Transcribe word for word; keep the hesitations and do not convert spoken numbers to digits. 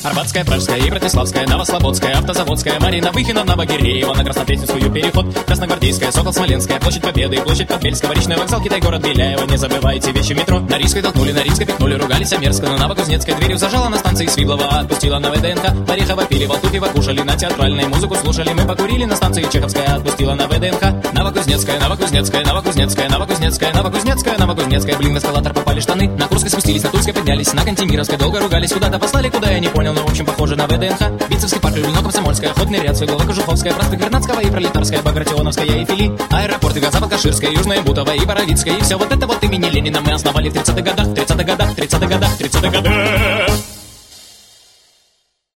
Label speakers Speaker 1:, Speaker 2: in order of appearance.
Speaker 1: Арбатская, Пражская и Братиславская, Новослободская, Автозаводская, Марина Выхина, Новогиреева, на Краснопресненскую переход, Красногвардейская, Сокол, Смоленская, площадь Победы, площадь Подбельского, речной вокзал, Китай, город Беляева. Не забывайте вещи метро. На Рижской толкнули, на Рижской пикнули, ругались, а мерзко. Но Новокузнецкая дверью зажала, на станции Свиблова отпустила на ВДНХ. В Орехово пили, Валтупьево кушали, на театральной музыку слушали. Мы покурили, на станции Чеховская отпустила на ВДНХ. Новокузнецкая, Новокузнецкая, Новокузнецкая, Новокузнецкая, Новокузнецкая, Новокузнецкая. Блин, в эскалатор попали штаны. На Курской спустились, на Тульской поднялись, на Кантемировской долго ругались. Куда-то послали, куда я не понял, но в общем похоже на ВДНХ. Битцевский парк, Люблино, Комсомольская, Охотный ряд, Свердлова, Кожуховская, проспект Вернадского и Пролетарская, Багратионовская и Фили, аэропорты, Газапад, Каширская, Южная Бутова и Боровицкая. И все вот это вот имени Ленина мы основали в тридцатых годах, тридцатых годах, тридцатых годах, тридцатых годах.